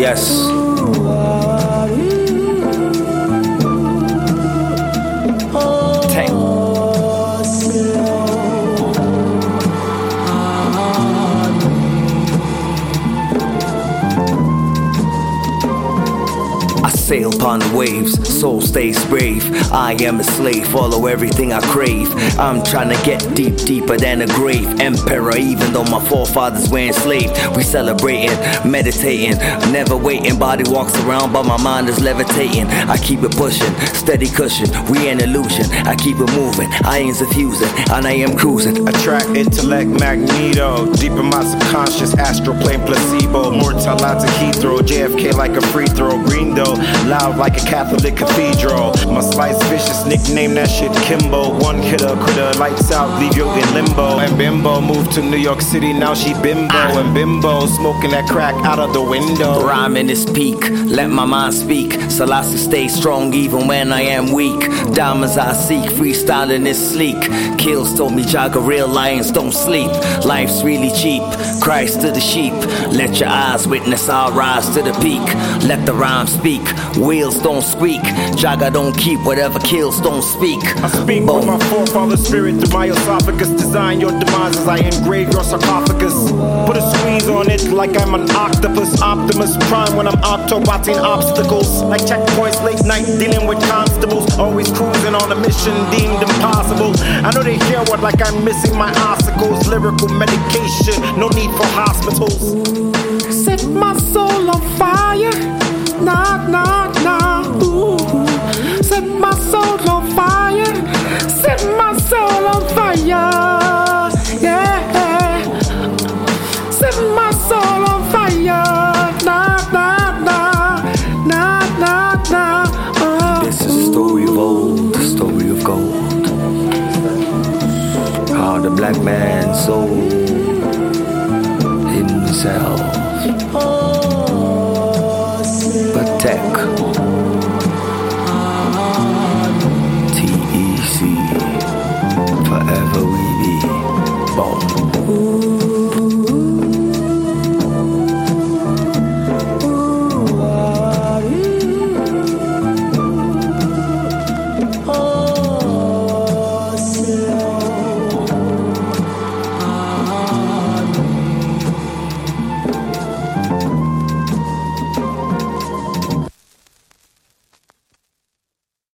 Yes. Sail upon the waves, soul stays brave. I am a slave, follow everything I crave. I'm trying to get deep, deeper than a grave. Emperor, even though my forefathers were enslaved. We celebrating, meditating, never waiting. Body walks around, but my mind is levitating. I keep it pushing, steady cushion. We an illusion, I keep it moving. Ions are fusing, and I am cruising. Attract intellect, magneto. Deep in my subconscious, astral plane placebo. Mortal out to Heathrow, JFK like a free throw. Green though, loud like a Catholic cathedral. My slice vicious, nickname that shit Kimbo. One hitter, critter, lights out, leave you in limbo. And Bimbo moved to New York City, now she bimbo. And Bimbo smoking that crack out of the window. Rhyming is peak, let my mind speak. Selassie stay strong even when I am weak. Diamonds I seek, freestyling is sleek. Kills told me jogger, real lions don't sleep. Life's really cheap, Christ to the sheep. Let your eyes witness our rise to the peak. Let the rhyme speak, wheels don't squeak. Jagger don't keep, whatever kills don't speak. I speak with my forefather's spirit through my esophagus. Design your demise as I engrave your sarcophagus. Put a squeeze on it like I'm an octopus. Optimus Prime when I'm Autoboting obstacles. Like checkpoints late night dealing with constables. Always cruising on a mission deemed impossible. I know they hear what like I'm missing my obstacles. Lyrical medication, no need for hospitals. Set my soul on fire. Nah, nah, nah. Ooh. Set my soul on fire. Set my soul on fire. Yeah. Set my soul on fire. Nah, nah, nah. Nah, nah, nah. This is a story of old, a story of gold. How the black man sold himself.